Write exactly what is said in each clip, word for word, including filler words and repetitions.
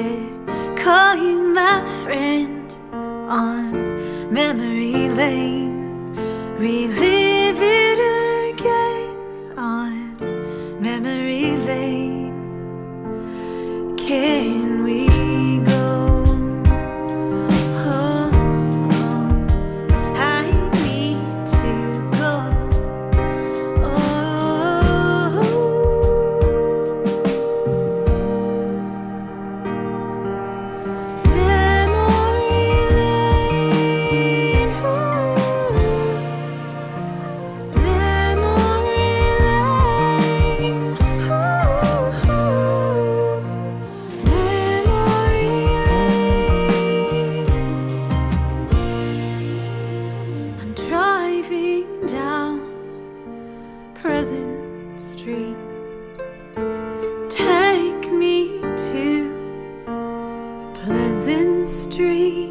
there, call you my friend on memory lane. Relive it again on memory lane. Can we go? Oh, oh, I need to go. Oh, memory lane. Ooh. Memory lane. Ooh, ooh. Memory lane. I'm driving down Pleasant Street. Take me to Pleasant Street.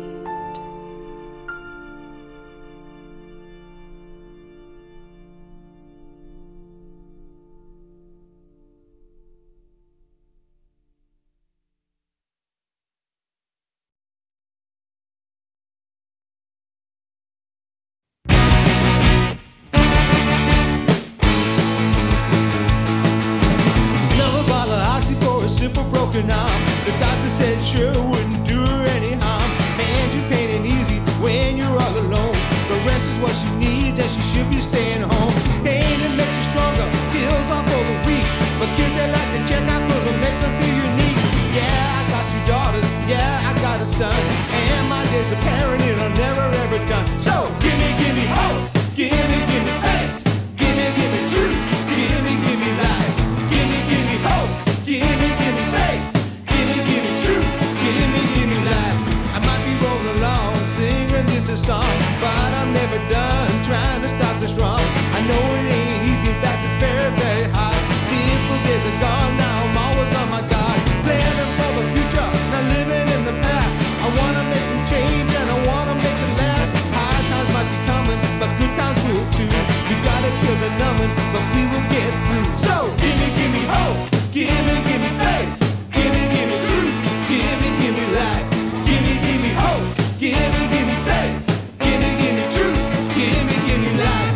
Another bottle of oxy for a simple broken arm. The doctor said sure wouldn't do her any harm. Manage your pain and easy when you're all alone. The rest is what she needs and she should be staying home. Pain that makes you stronger, feels off for the weak. But kids they like to check out clothes and makes them feel unique. Yeah, I got two daughters, yeah, I got a son. And my days of parenting are never ever done. So give me, give me hope, give me, give me faith. Give me, give me truth, give me, give me life. Give me, give me hope, give me, give me faith. Give me, give me truth, give me, give me life. I might be rolling along, singing just a song, but I'm never done trying to stop this wrong. I know it ain't easy, in fact it's very, very hard. Simple days are gone, now I'm always on my guard. Planning for the future, not living in the past. I wanna make some change and I wanna make it last. Hard times might be coming, but good times will too. You gotta kill the numbing, but we will get through. So give me, give me hope, give me, give me faith. Give me, give me truth, give me, give me life. Give me, give me hope, give me, give me faith. Give me, give me truth, give me, give me life.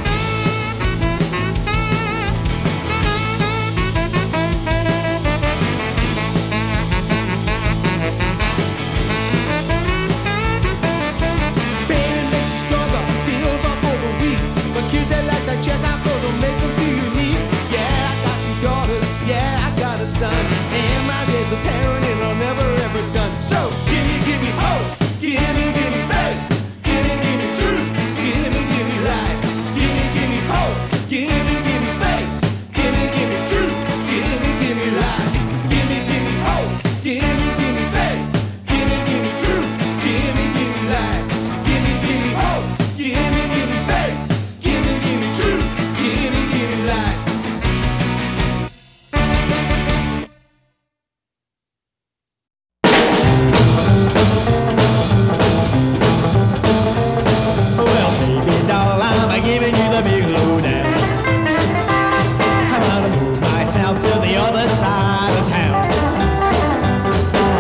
Pain makes you stronger, feels off for the weak. But kids they like to check out clothes and makes them feel unique. Yeah, I got two daughters, yeah, I got a son. And my days of parenting are never ever done. So give me, give me hope, give me, give me faith. Give me, give me truth, give me, give me life. Give me, give me hope, give me, give me faith. Give me, give me truth, give me, give me life. Give me, give me hope, give me, give me faith. Give me, give me truth, give me, give me life. Give me, give me hope, give me, give me faith. Give me, give me truth, give me, give me life. Well, baby doll, I'm giving you the big lowdown. I'm gonna move myself to the other side of town.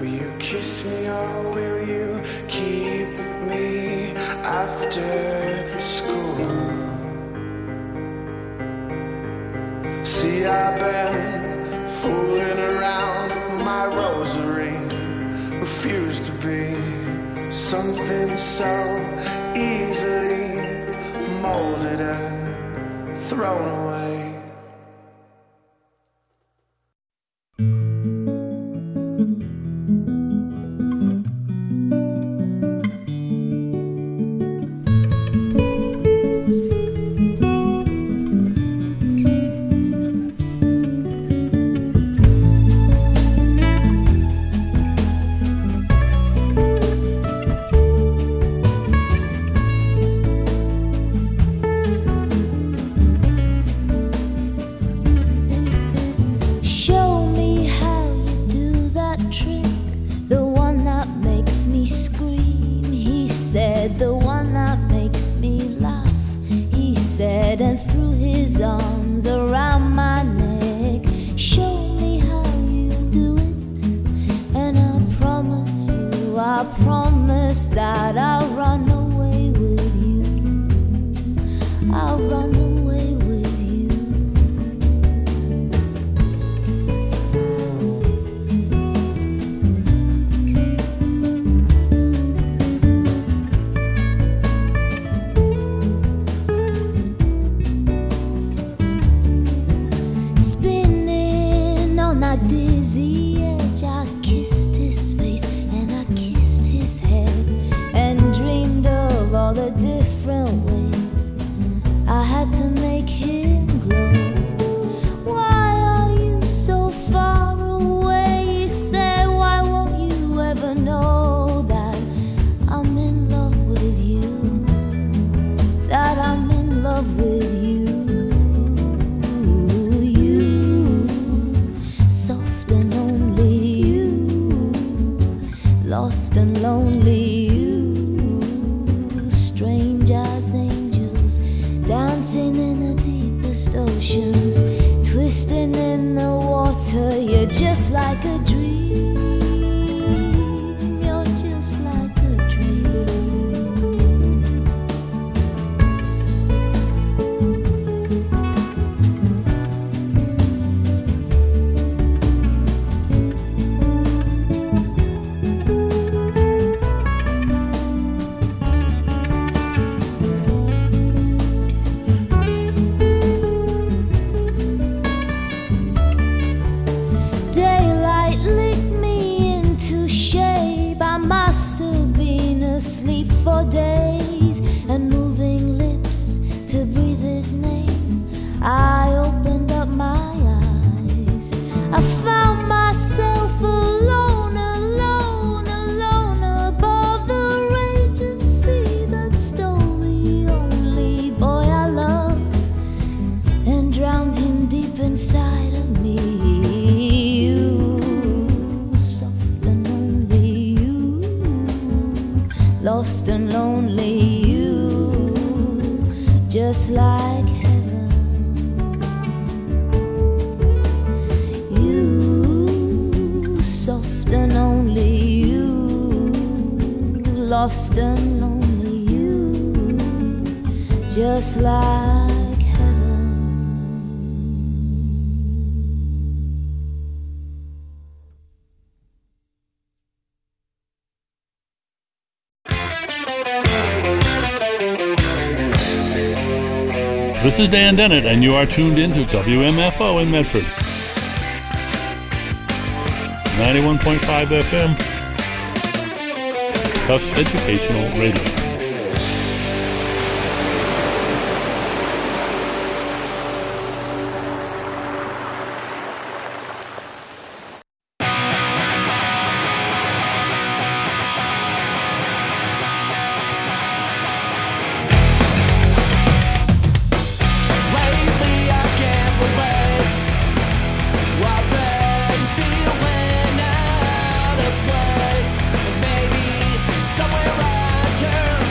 Will you kiss me or will you keep me after school? See, I've been fooling around my rosary, refuse to be something so easily molded and thrown away. Lost and lonely you, strange as angels, dancing in the deepest oceans, twisting in the water. You're just like a dream, you're just like a for days, and moving lips to breathe his name. I opened up my eyes, I found myself alone, alone, alone above the raging sea that stole the only boy I loved and drowned him deep inside of me. You, soft and only you, lost and lonely you, just like heaven. You, soft and only you, lost and lonely you, just like heaven. This is Dan Dennett, and you are tuned in to W M F O in Medford. ninety-one point five F M, Tufts Educational Radio. Somewhere I turn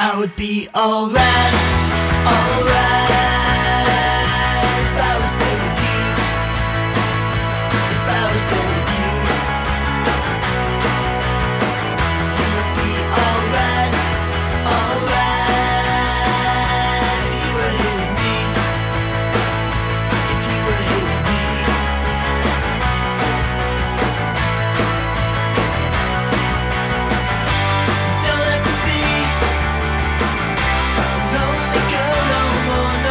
I would be alright, alright. If I was there with you, if I was there with you, you would be alright, alright. If you were here with me, if you were here with me. You don't have to be a lonely girl no more, no.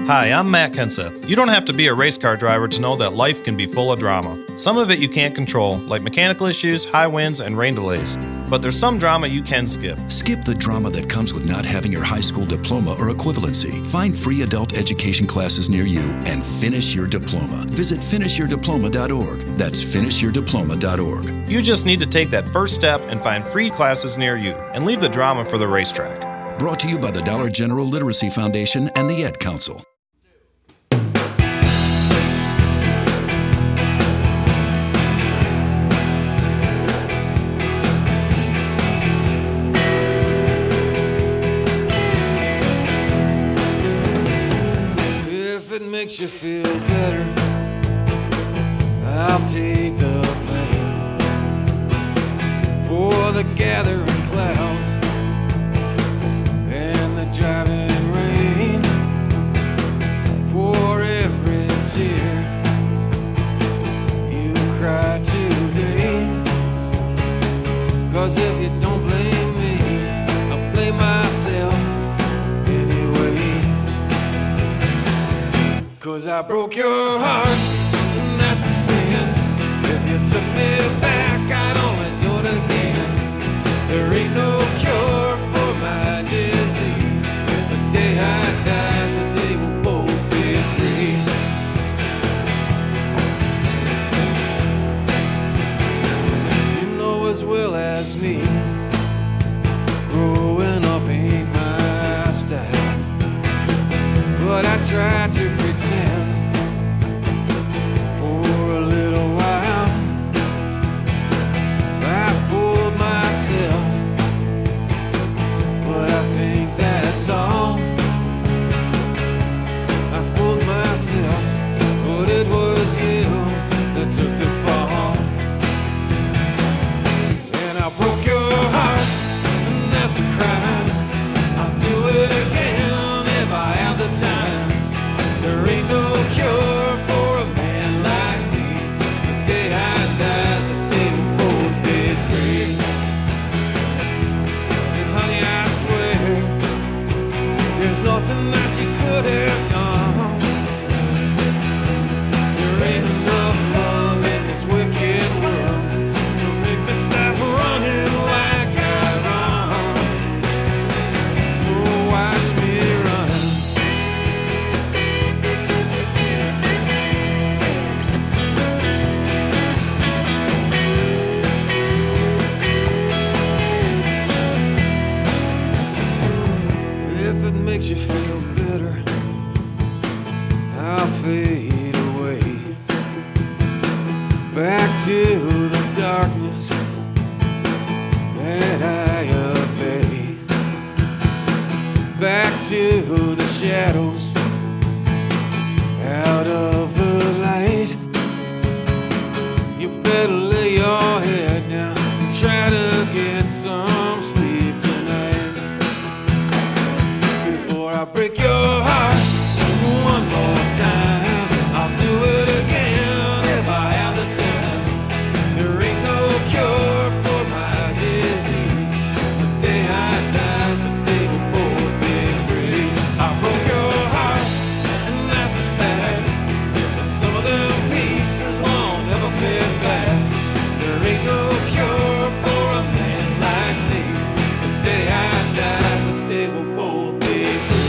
Hi, I'm Matt Kenseth. You don't have to be a race car driver to know that life can be full of drama. Some of it you can't control, like mechanical issues, high winds, and rain delays. But there's some drama you can skip. Skip the drama that comes with not having your high school diploma or equivalency. Find free adult education classes near you and finish your diploma. Visit finish your diploma dot org. That's finish your diploma dot org. You just need to take that first step and find free classes near you, and leave the drama for the racetrack. Brought to you by the Dollar General Literacy Foundation and the Ed Council. Makes you feel better, I'll take the blame for the gathering clouds and the driving rain, for every tear you cry today. Cause if you don't blame me, I'll blame myself anyway. Cause I broke your heart, and that's a sin. If you took me back, I'd only do it again. There ain't no cure for my disease. The day I die is the day we'll both be free. You know as well as me, growing up ain't my style. But I tried to pretend for a little while. I fooled myself, but I think that's all. I fooled myself, but it was you that took the fall. And I broke your heart, and that's a crime. I'll do it again if I have the time. There ain't no cure for a man like me. The day I die is the day we both be free. And honey, I swear, there's nothing that you could have done. There ain't enough love in this wicked world to make me stop running like I run. So watch me run. If it makes you feel better, I'll fade away back to the darkness that I obey, back to the shadows, out of the light. You better lay your head down and try to get some sleep tonight. I break your heart one more time. I'll do it again if I have the time. There ain't no cure for my disease. The day I die is the day we'll both be free. I broke your heart, and that's a fact. But some of them pieces won't ever fit back. There ain't no cure for a man like me. The day I die is the day we'll both be free.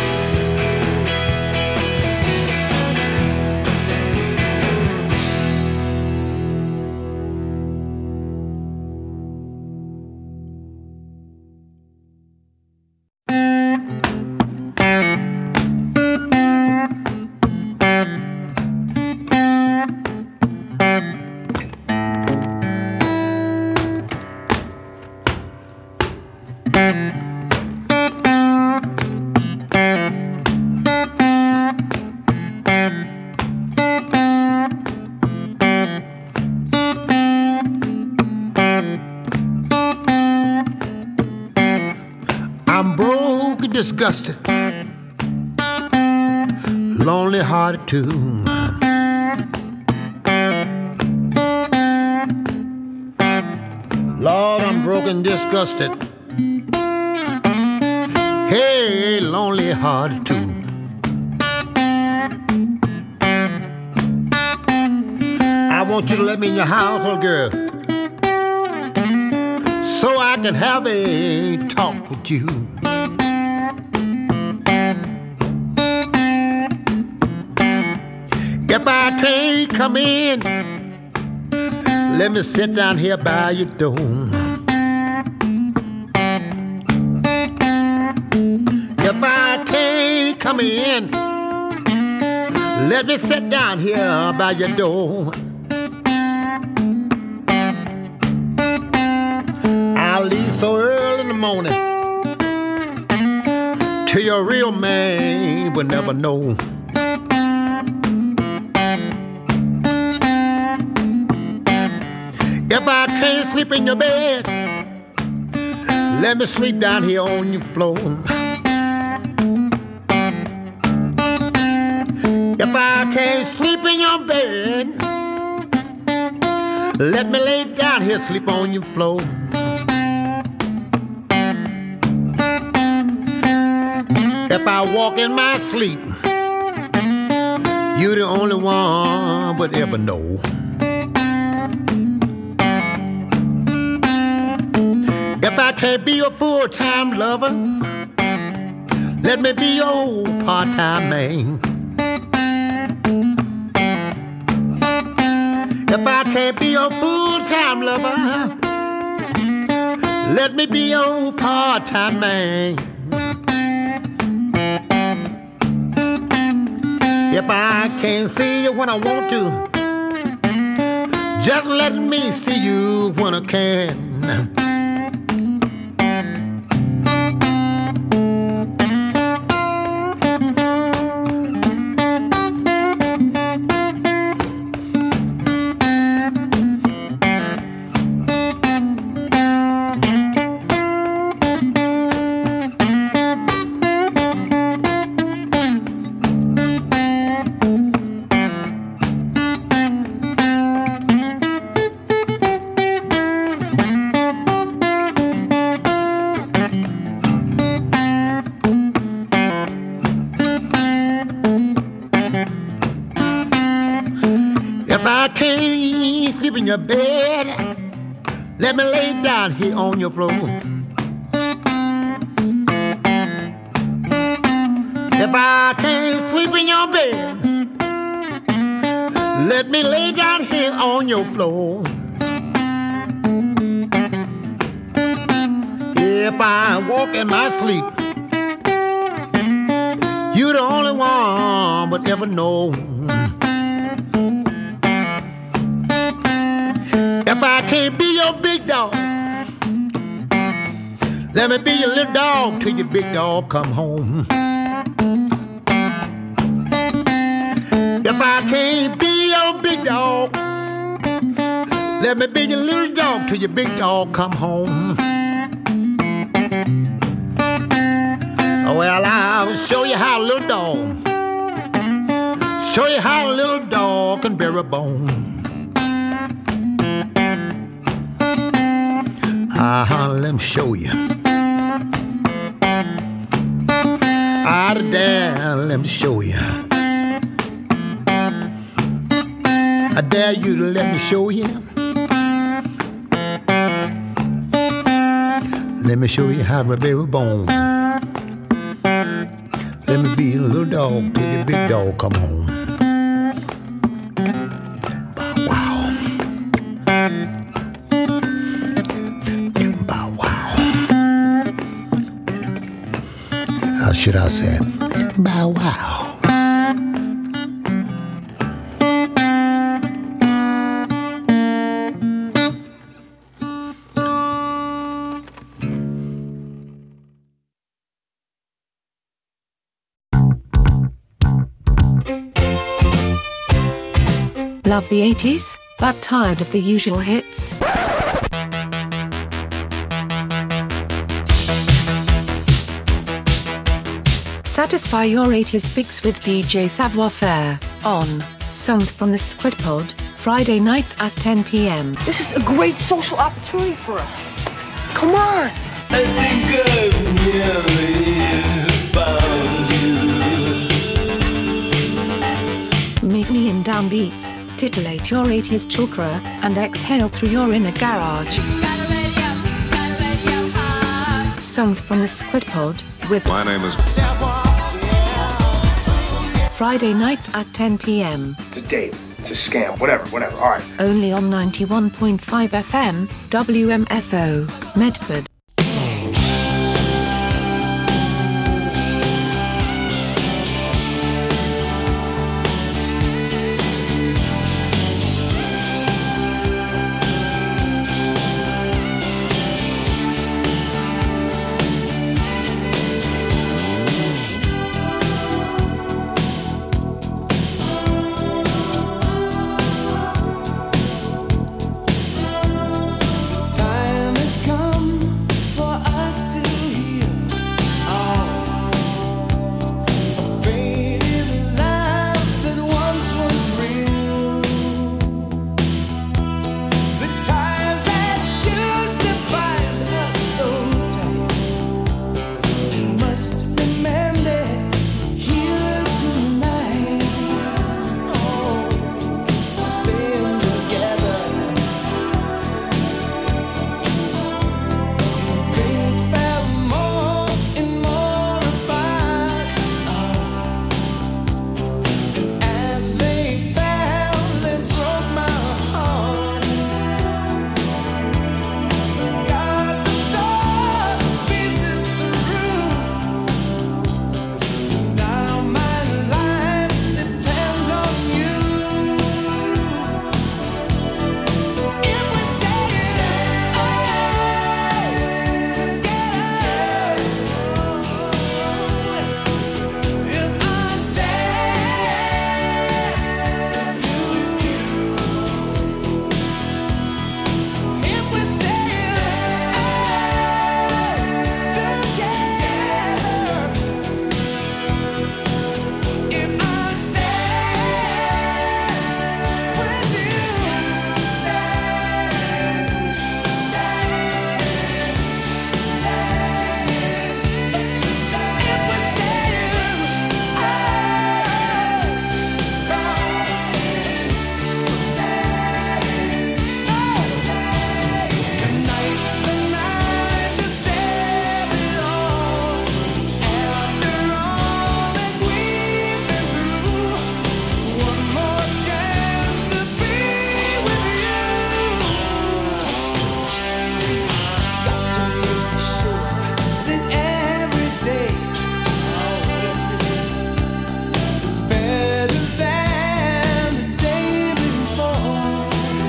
I'm broke and disgusted, lonely hearted too. Lord, I'm broken, disgusted. Hey, lonely hearted too. want you to let me in your house, little girl, so I can have a talk with you. If I can't come in, let me sit down here by your door. If I can't come in, let me sit down here by your door. I'll leave so early in the morning till your real man will never know. If I can't sleep in your bed, let me sleep down here on your floor. If I can't sleep in your bed, let me lay down here, sleep on your floor. If I walk in my sleep, you're the only one would ever know. If I can't be your full-time lover, let me be your part-time man. If I can't be your full-time lover, let me be your part-time man. If I can't see you when I want to, just let me see you when I can. Your bed, let me lay down here on your floor. If I can't sleep in your bed, let me lay down here on your floor. If I walk in my sleep, you're the only one but ever know. If I can't be your big dog, let me be your little dog till your big dog come home. If I can't be your big dog, let me be your little dog till your big dog come home. Well, I'll show you how a little dog, show you how a little dog can bear a bone. Uh-huh, let me show you. Out of there, let me show you. I dare you to let me show you. Let me show you how to bear a bone. Let me be a little dog till the big dog come home. Should I say, bow wow. Love the eighties, but tired of the usual hits? Satisfy your eighties fix with D J Savoir Faire on Songs from the Squid Pod, Friday nights at ten p m This is a great social opportunity for us. Come on! I think I've nearly found you. Meet me in Downbeats, Titillate your eighties chakra and exhale through your inner garage. Songs from the Squid Pod with My name is Friday nights at ten p m. It's a date. It's a scam. Whatever, whatever. All right. Only on ninety-one point five F M, W M F O, Medford. Time has come for us to heal a faded love that once was real. The ties that used to bind us so tight, they must be mended here tonight. Oh, staying together. Things fell more and more apart, and as they fell, they broke my heart. Got the sword pieces through. Now my life depends on you. If we stay Tonight's the night to save it all. After all that we've been through, one more chance to be with you. Got to make sure that every day is better than the day before.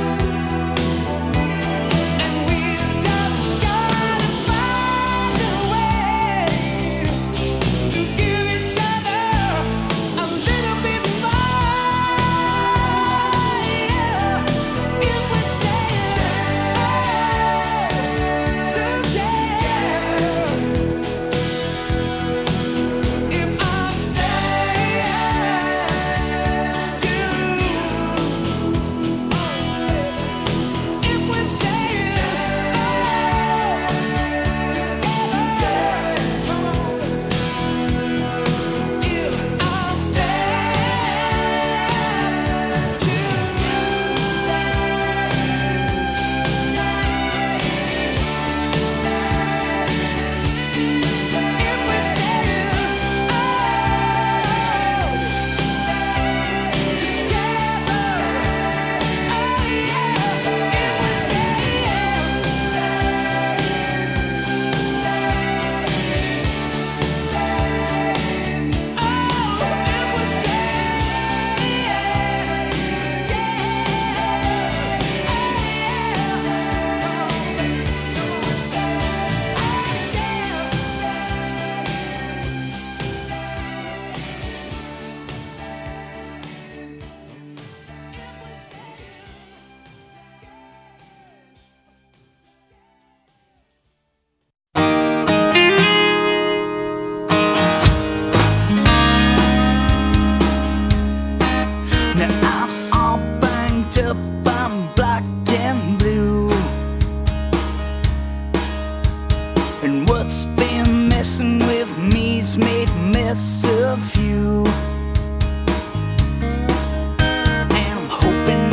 And we've just gotta find a way to give each other a little bit more. If we stay together, if I stay with you, if we stay now I'm all banged up, I'm black and blue. And what's been messing with me's made a mess of you. And I'm hoping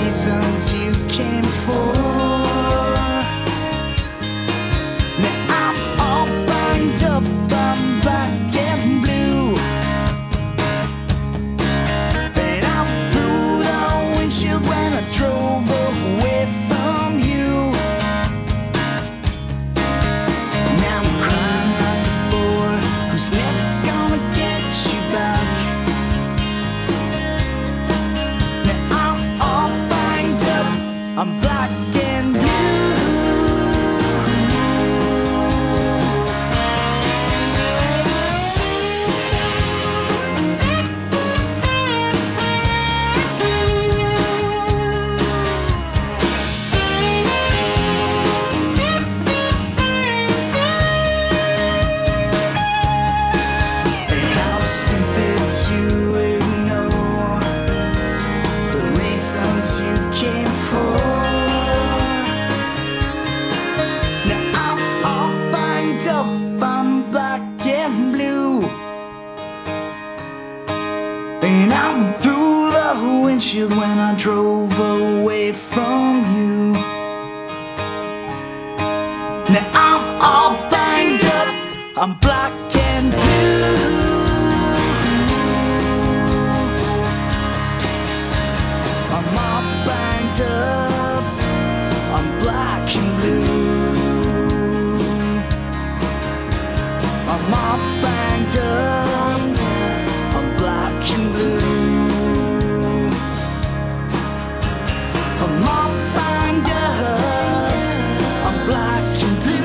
reasons you came for. Now I'm all banged up, I'm black and blue, and I'm through the windshield when I drove away from you. Now I'm crying like a boy who's never gonna get you back. Now I'm all banged up, I'm black and blue. And I'm stupid to ignore the reasons you came for. Now I'm all banged up, I'm black and blue, and I'm through the windshield when I drove away from you. Now I'm all banged up, I'm black and blue. I'm all banged up, I'm black and blue. I'm all banged up, I'm black and blue. I'm all banged up, I'm black and blue.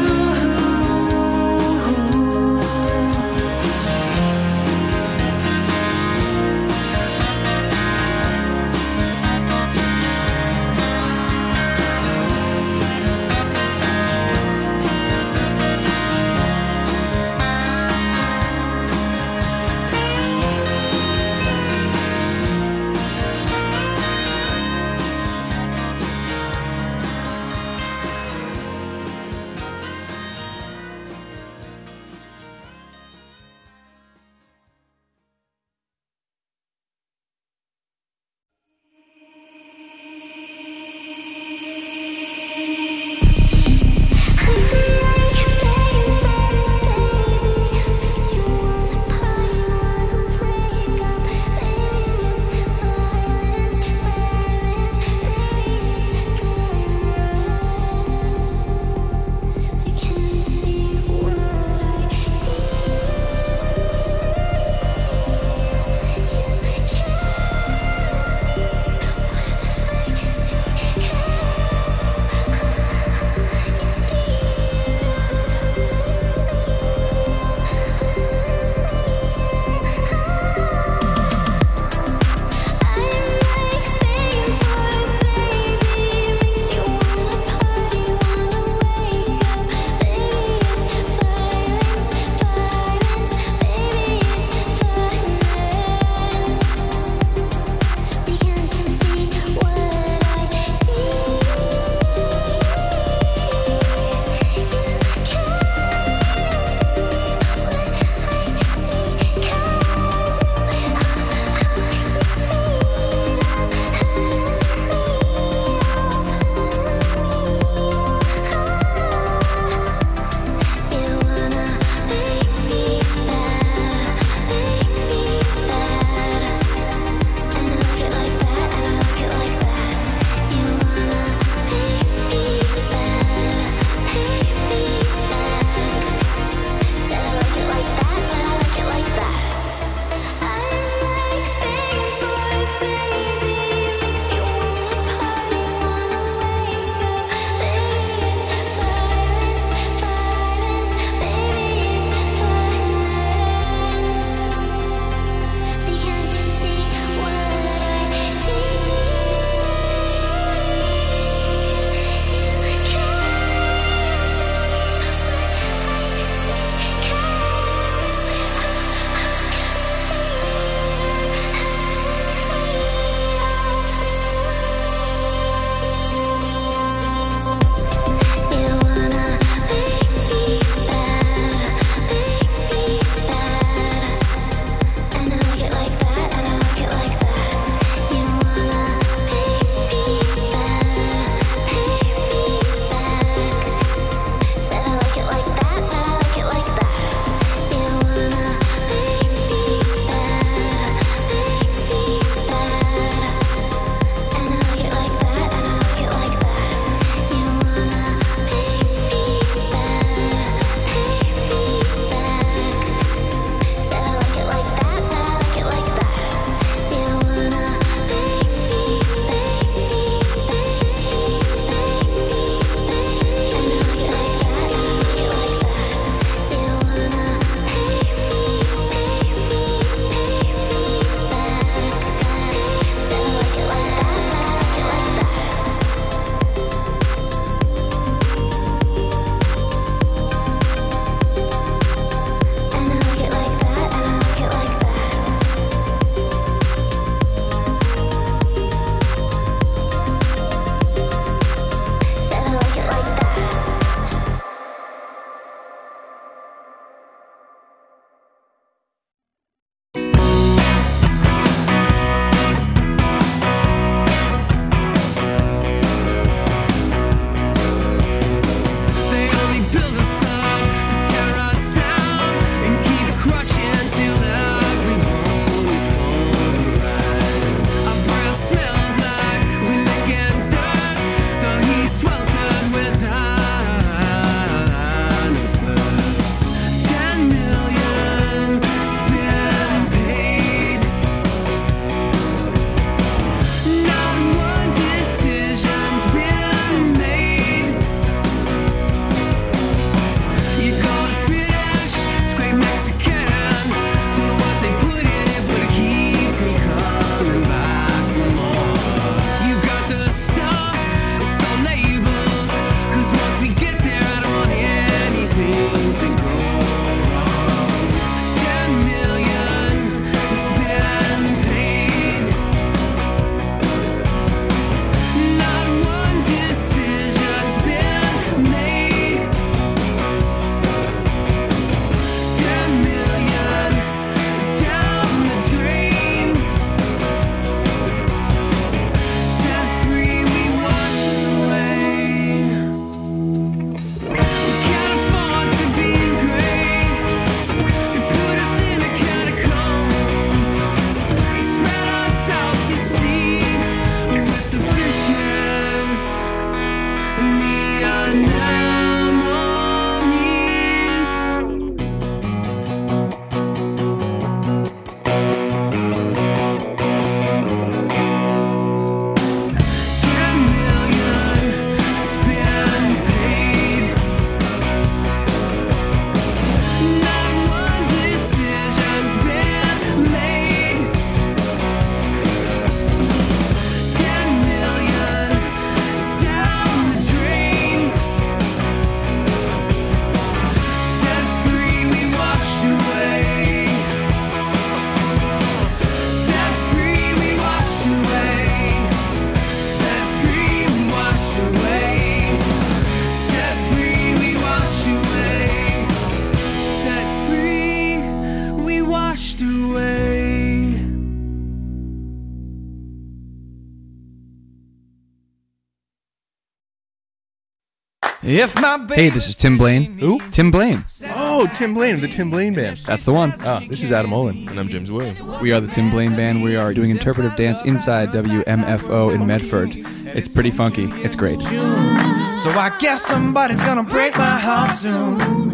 If my baby Hey, this is Tim Blaine. Who? Tim Blaine. Oh, Tim Blaine of the Tim Blaine Band. That's the one. Ah, this is Adam Olin. And I'm James Williams. We are the Tim Blaine Band. We are doing interpretive dance inside W M F O in Medford. It's pretty funky. It's great. So I guess somebody's gonna break my heart soon.